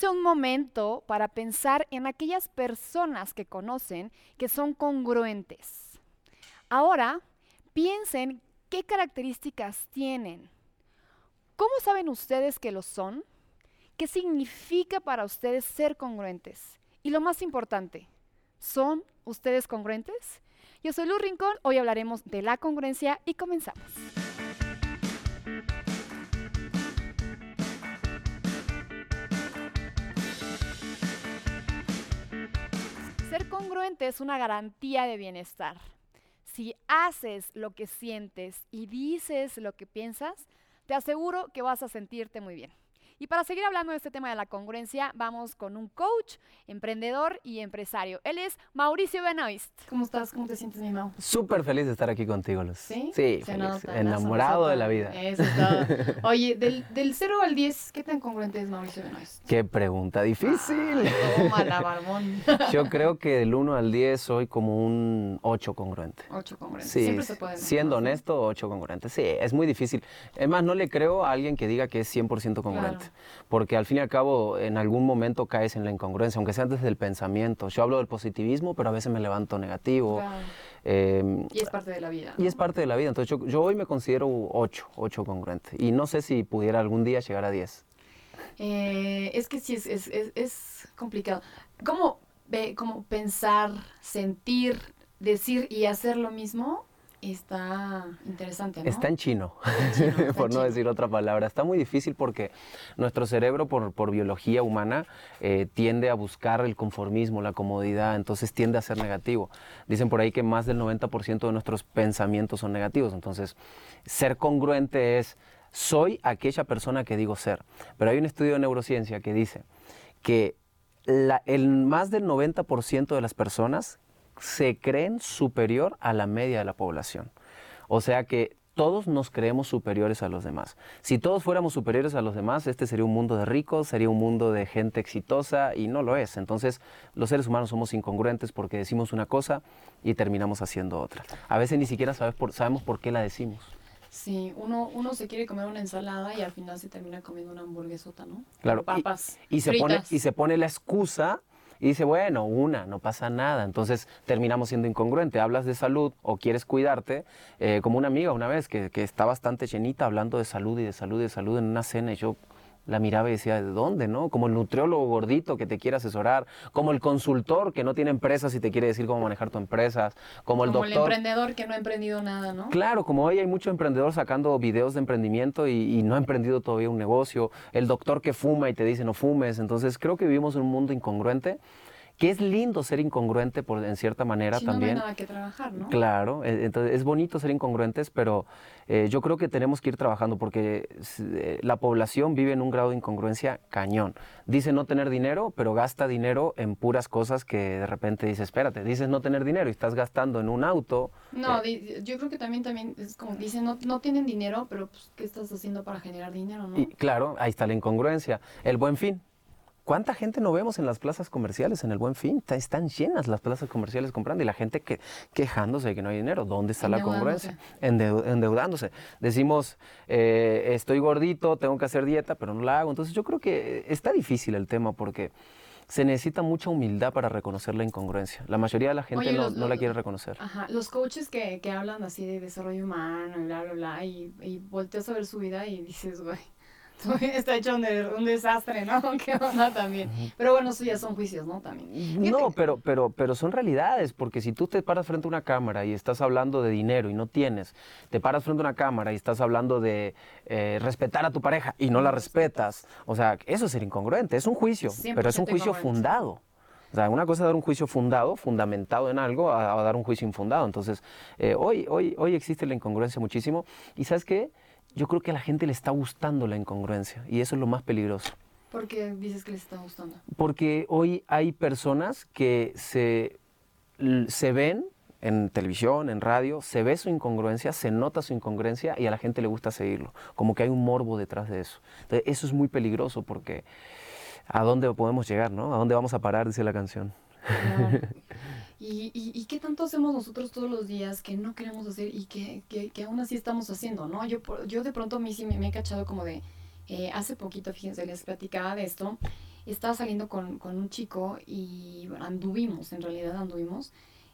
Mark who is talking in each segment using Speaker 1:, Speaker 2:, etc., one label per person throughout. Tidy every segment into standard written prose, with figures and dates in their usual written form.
Speaker 1: Tómense un momento para pensar en aquellas personas que conocen que son congruentes. Ahora, piensen qué características tienen. ¿Cómo saben ustedes que lo son? ¿Qué significa para ustedes ser congruentes? Y lo más importante, ¿son ustedes congruentes? Yo soy Luz Rincón, hoy hablaremos de la congruencia y comenzamos. Ser congruente es una garantía de bienestar. Si haces lo que sientes y dices lo que piensas, te aseguro que vas a sentirte muy bien. Y para seguir hablando de este tema de la congruencia, vamos con un coach, emprendedor y empresario. Él es Mauricio Benoist. ¿Cómo estás? ¿Cómo te sientes, mi Mau?
Speaker 2: Súper feliz de estar aquí contigo, Luz.
Speaker 1: ¿Sí?
Speaker 2: Sí,
Speaker 1: Se
Speaker 2: feliz.
Speaker 1: nota,
Speaker 2: Enamorado de la vida.
Speaker 1: Eso es todo. Oye, del 0 al 10, ¿qué tan congruente es Mauricio Benoist?
Speaker 2: Qué pregunta difícil.
Speaker 1: Ay, tómala, barbón.
Speaker 2: Yo creo que del 1 al 10 soy como un 8 congruente.
Speaker 1: 8 congruente.
Speaker 2: Sí,
Speaker 1: Siempre se puede.
Speaker 2: siendo honesto, 8 congruente. Sí, es muy difícil. Es más, no le creo a alguien que diga que es 100% congruente.
Speaker 1: Claro.
Speaker 2: Porque al fin y al cabo, en algún momento caes en la incongruencia, aunque sea desde el pensamiento. Yo hablo del positivismo, pero a veces me levanto negativo.
Speaker 1: Claro. Y es parte de la vida, ¿no?
Speaker 2: Y es parte de la vida. Entonces yo hoy me considero 8 congruente. Y no sé si pudiera algún día llegar a 10.
Speaker 1: Es que sí, es complicado. ¿Cómo pensar, sentir, decir y hacer lo mismo? Está interesante, ¿no?
Speaker 2: Está en chino,
Speaker 1: en
Speaker 2: por no
Speaker 1: chino.
Speaker 2: decir otra palabra. Está muy difícil porque nuestro cerebro, por biología humana, tiende a buscar el conformismo, la comodidad, entonces tiende a ser negativo. Dicen por ahí que más del 90% de nuestros pensamientos son negativos. Entonces, ser congruente es, soy aquella persona que digo ser. Pero hay un estudio de neurociencia que dice que el más del 90% de las personas se creen superior a la media de la población. O sea que todos nos creemos superiores a los demás. Si todos fuéramos superiores a los demás, este sería un mundo de ricos, sería un mundo de gente exitosa y no lo es. Entonces, los seres humanos somos incongruentes porque decimos una cosa y terminamos haciendo otra. A veces ni siquiera sabemos por qué la decimos.
Speaker 1: Sí, uno se quiere comer una ensalada y al final se termina comiendo una hamburguesota, ¿no?
Speaker 2: Claro,
Speaker 1: Con papas
Speaker 2: y se
Speaker 1: fritas.
Speaker 2: pone la excusa y dice, bueno, no pasa nada. Entonces terminamos siendo incongruente. Hablas de salud o quieres cuidarte, como una amiga una vez que está bastante llenita hablando de salud y de salud y de salud en una cena y yo la miraba y decía, ¿de dónde, no? Como el nutriólogo gordito que te quiere asesorar, como el consultor que no tiene empresas y te quiere decir cómo manejar tu empresa, como el
Speaker 1: Como el
Speaker 2: doctor.
Speaker 1: emprendedor que no ha emprendido nada, ¿no?
Speaker 2: Claro, como hoy hay mucho emprendedor sacando videos de emprendimiento y no ha emprendido todavía un negocio, el doctor que fuma y te dice no fumes. Entonces creo que vivimos en un mundo incongruente, que es lindo ser incongruente en cierta manera
Speaker 1: Si
Speaker 2: también.
Speaker 1: no, no hay nada que trabajar, ¿no?
Speaker 2: Claro, entonces es bonito ser incongruentes, pero yo creo que tenemos que ir trabajando porque la población vive en un grado de incongruencia cañón. Dice no tener dinero, pero gasta dinero en puras cosas que de repente dices, espérate, dices no tener dinero y estás gastando en un auto.
Speaker 1: No, yo creo que también es como dicen, no tienen dinero, pero pues, ¿qué estás haciendo para generar dinero, no?
Speaker 2: Y claro, ahí está la incongruencia. El Buen Fin. ¿Cuánta gente no vemos en las plazas comerciales en el Buen Fin? Están llenas las plazas comerciales comprando y la gente quejándose de que no hay dinero. ¿Dónde está la congruencia? Endeudándose. Decimos, estoy gordito, tengo que hacer dieta, pero no la hago. Entonces yo creo que está difícil el tema porque se necesita mucha humildad para reconocer la incongruencia. La mayoría de la gente
Speaker 1: Oye,
Speaker 2: no la quiere reconocer.
Speaker 1: Ajá, los coaches que hablan así de desarrollo humano y bla, bla, bla, y volteas a ver su vida y dices, güey, está hecho un desastre, ¿no? ¿Qué onda también? Pero bueno, eso ya son juicios, ¿no? También.
Speaker 2: No, pero son realidades, porque si tú te paras frente a una cámara y estás hablando de dinero y no tienes, te paras frente a una cámara y estás hablando de respetar a tu pareja y no la respetas, o sea, eso es ser incongruente, es un juicio, pero es un juicio
Speaker 1: 100%
Speaker 2: fundado. O sea, una cosa es dar un juicio fundado, fundamentado en algo, a dar un juicio infundado. Entonces, hoy existe la incongruencia muchísimo. ¿Y sabes qué? Yo creo que a la gente le está gustando la incongruencia y eso es lo más peligroso.
Speaker 1: ¿Por qué dices que les está gustando?
Speaker 2: Porque hoy hay personas que se ven en televisión, en radio, se ve su incongruencia, se nota su incongruencia y a la gente le gusta seguirlo. Como que hay un morbo detrás de eso. Entonces, eso es muy peligroso porque ¿a dónde podemos llegar, no? ¿A dónde vamos a parar? Dice la canción.
Speaker 1: Claro. ¿Y qué tanto hacemos nosotros todos los días que no queremos hacer y que aún así estamos haciendo, ¿no? Yo de pronto a mí sí me he cachado como de, hace poquito, fíjense, les platicaba de esto, estaba saliendo con un chico y bueno, anduvimos,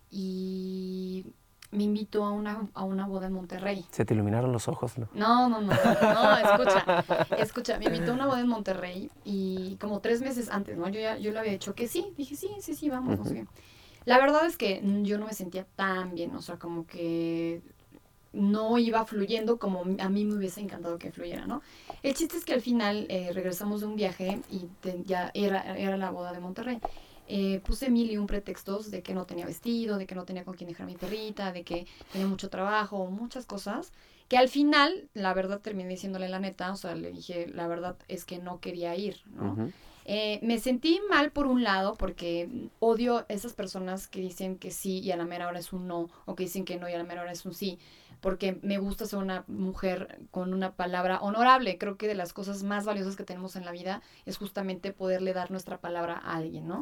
Speaker 1: y me invitó a una boda en Monterrey.
Speaker 2: Se te iluminaron los ojos, ¿no?
Speaker 1: No, escucha, me invitó a una boda en Monterrey y como 3 meses antes, ¿no? Yo le había dicho que sí, dije sí, vamos, no sé qué. La verdad es que yo no me sentía tan bien, o sea, como que no iba fluyendo como a mí me hubiese encantado que fluyera, ¿no? El chiste es que al final regresamos de un viaje y ya era la boda de Monterrey. Puse mil y un pretextos de que no tenía vestido, de que no tenía con quién dejar a mi perrita, de que tenía mucho trabajo, muchas cosas, que al final, la verdad, terminé diciéndole la neta, o sea, le dije, la verdad es que no quería ir, ¿no? Me sentí mal por un lado porque odio esas personas que dicen que sí y a la mera hora es un no, o que dicen que no y a la mera hora es un sí, porque me gusta ser una mujer con una palabra honorable. Creo que de las cosas más valiosas que tenemos en la vida es justamente poderle dar nuestra palabra a alguien, ¿no?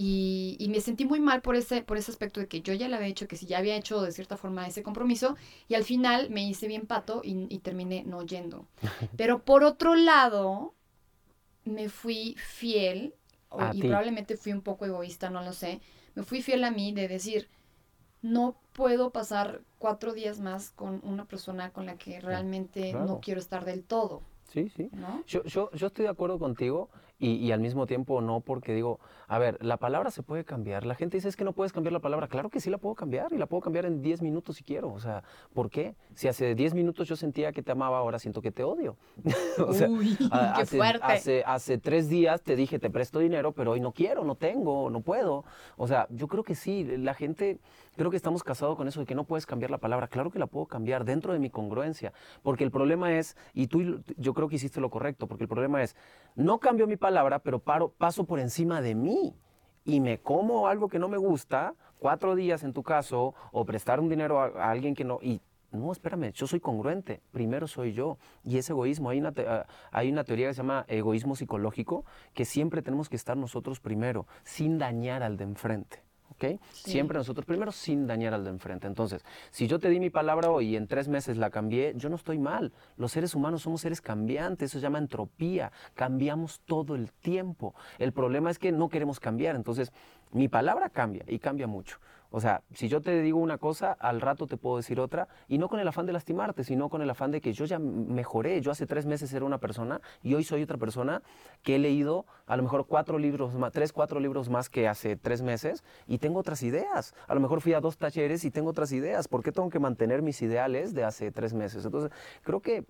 Speaker 1: Y me sentí muy mal por ese aspecto de que yo ya le había dicho que si ya había hecho de cierta forma ese compromiso y al final me hice bien pato y terminé no yendo. Pero por otro lado, me fui fiel,
Speaker 2: A
Speaker 1: y
Speaker 2: ti.
Speaker 1: probablemente fui un poco egoísta, no lo sé, me fui fiel a mí de decir, no puedo pasar 4 días más con una persona con la que realmente no
Speaker 2: Claro.
Speaker 1: quiero estar del todo,
Speaker 2: Sí, sí.
Speaker 1: ¿no?
Speaker 2: Yo estoy de acuerdo contigo y al mismo tiempo no, porque digo, a ver, la palabra se puede cambiar. La gente dice, es que no puedes cambiar la palabra. Claro que sí la puedo cambiar y la puedo cambiar en 10 minutos si quiero. O sea, ¿por qué? Si hace 10 minutos yo sentía que te amaba, ahora siento que te odio. O sea,
Speaker 1: Uy, qué fuerte.
Speaker 2: hace 3 días te dije, te presto dinero, pero hoy no quiero, no tengo, no puedo. O sea, yo creo que sí, la gente, creo que estamos casados con eso de que no puedes cambiar la palabra. Claro que la puedo cambiar dentro de mi congruencia, porque el problema es, y tú, yo creo que hiciste lo correcto, porque el problema es, no cambio mi palabra, pero paso por encima de mí y me como algo que no me gusta, 4 días en tu caso, o prestar un dinero a alguien que no, y no, espérame, yo soy congruente, primero soy yo, y es egoísmo. Hay una teoría que se llama egoísmo psicológico, que siempre tenemos que estar nosotros primero, sin dañar al de enfrente. ¿Ok?
Speaker 1: Sí.
Speaker 2: Siempre nosotros primero sin dañar al de enfrente. Entonces, si yo te di mi palabra hoy y en 3 meses la cambié, yo no estoy mal. Los seres humanos somos seres cambiantes, eso se llama entropía. Cambiamos todo el tiempo. El problema es que no queremos cambiar. Entonces, mi palabra cambia y cambia mucho. O sea, si yo te digo una cosa, al rato te puedo decir otra, y no con el afán de lastimarte, sino con el afán de que yo ya mejoré. Yo hace 3 meses era una persona y hoy soy otra persona que he leído a lo mejor 4 libros más, 3, 4 libros más que hace 3 meses y tengo otras ideas. A lo mejor fui a 2 talleres y tengo otras ideas. ¿Por qué tengo que mantener mis ideales de hace 3 meses? Entonces, creo que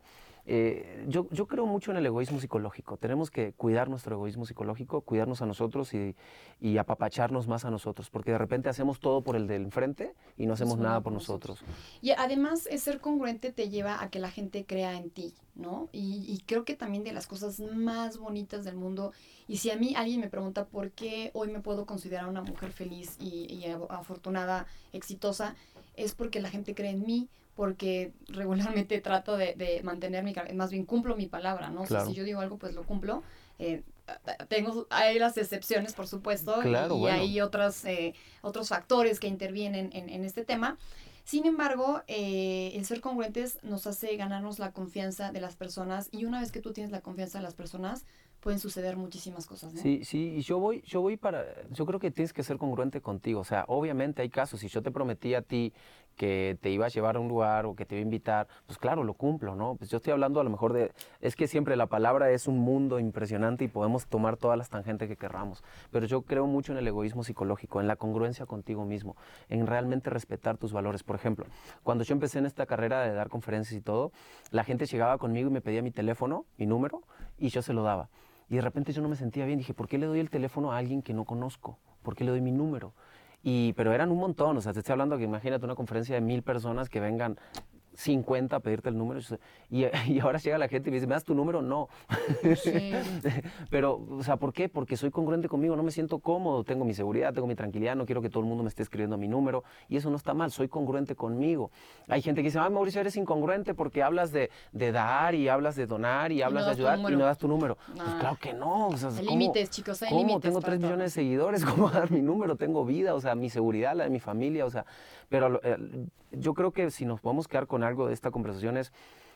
Speaker 2: yo creo mucho en el egoísmo psicológico. Tenemos que cuidar nuestro egoísmo psicológico, cuidarnos a nosotros y apapacharnos más a nosotros, porque de repente hacemos todo por el del enfrente y no hacemos
Speaker 1: Eso
Speaker 2: nada
Speaker 1: nada
Speaker 2: por
Speaker 1: por nosotros.
Speaker 2: nosotros.
Speaker 1: Y además, ser congruente te lleva a que la gente crea en ti, ¿no? Y creo que también de las cosas más bonitas del mundo, y si a mí alguien me pregunta por qué hoy me puedo considerar una mujer feliz y afortunada, exitosa, es porque la gente cree en mí, porque regularmente trato de mantener más bien cumplo mi palabra, ¿no? O sea, si
Speaker 2: Claro,
Speaker 1: yo digo algo, pues lo cumplo. Eh, hay las excepciones, por supuesto,
Speaker 2: claro,
Speaker 1: y
Speaker 2: bueno.
Speaker 1: hay otros factores que intervienen en este tema. Sin embargo, el ser congruentes nos hace ganarnos la confianza de las personas, y una vez que tú tienes la confianza de las personas, pueden suceder muchísimas cosas, ¿no?
Speaker 2: Sí, sí, y yo creo que tienes que ser congruente contigo. O sea, obviamente hay casos, si yo te prometí a ti que te iba a llevar a un lugar o que te iba a invitar, pues claro, lo cumplo, ¿no? Pues yo estoy hablando a lo mejor es que siempre la palabra es un mundo impresionante y podemos tomar todas las tangentes que querramos, pero yo creo mucho en el egoísmo psicológico, en la congruencia contigo mismo, en realmente respetar tus valores. Por ejemplo, cuando yo empecé en esta carrera de dar conferencias y todo, la gente llegaba conmigo y me pedía mi teléfono, mi número, y yo se lo daba. Y de repente yo no me sentía bien. Dije, ¿por qué le doy el teléfono a alguien que no conozco? ¿Por qué le doy mi número? Pero eran un montón. O sea, te estoy hablando que imagínate una conferencia de 1000 personas que vengan 50 a pedirte el número. Y ahora llega la gente y me dice, ¿me das tu número? No.
Speaker 1: Sí.
Speaker 2: Pero, o sea, ¿por qué? Porque soy congruente conmigo, no me siento cómodo, tengo mi seguridad, tengo mi tranquilidad, no quiero que todo el mundo me esté escribiendo mi número, y eso no está mal, soy congruente conmigo. Hay gente que dice, ah, Mauricio, eres incongruente porque hablas de dar y hablas de donar y
Speaker 1: Y no
Speaker 2: hablas de
Speaker 1: das tu
Speaker 2: ayudar y no
Speaker 1: número.
Speaker 2: das tu número. Pues
Speaker 1: Nah.
Speaker 2: claro que no, o sea,
Speaker 1: Hay
Speaker 2: ¿cómo?
Speaker 1: límites, chicos, hay
Speaker 2: ¿Cómo?
Speaker 1: límites
Speaker 2: Tengo
Speaker 1: para
Speaker 2: 3 millones
Speaker 1: todo.
Speaker 2: de seguidores, ¿cómo dar mi número? Tengo vida, o sea, mi seguridad, la de mi familia, o sea, pero yo creo que si nos podemos quedar con algo de esta conversación es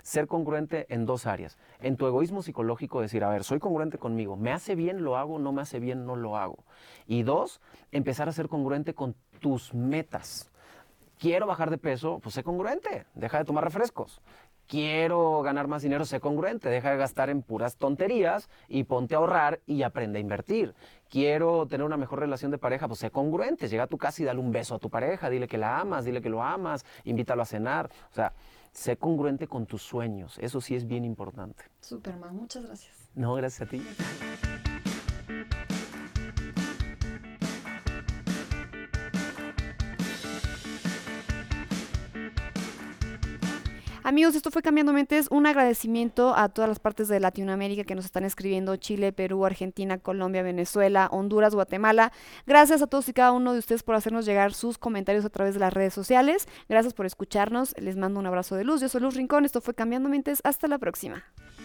Speaker 2: ser congruente en 2 áreas. En tu egoísmo psicológico, decir, a ver, soy congruente conmigo, me hace bien, lo hago, no me hace bien, no lo hago. Y 2, empezar a ser congruente con tus metas. Quiero bajar de peso, pues sé congruente, deja de tomar refrescos. Quiero ganar más dinero, sé congruente, deja de gastar en puras tonterías y ponte a ahorrar y aprende a invertir. Quiero tener una mejor relación de pareja, pues sé congruente, llega a tu casa y dale un beso a tu pareja, dile que la amas, dile que lo amas, invítalo a cenar. O sea, sé congruente con tus sueños, eso sí es bien importante.
Speaker 1: Superman, muchas gracias.
Speaker 2: No, gracias a ti.
Speaker 1: Amigos, esto fue Cambiando Mentes. Un agradecimiento a todas las partes de Latinoamérica que nos están escribiendo: Chile, Perú, Argentina, Colombia, Venezuela, Honduras, Guatemala. Gracias a todos y cada uno de ustedes por hacernos llegar sus comentarios a través de las redes sociales. Gracias por escucharnos. Les mando un abrazo de luz. Yo soy Luz Rincón. Esto fue Cambiando Mentes. Hasta la próxima.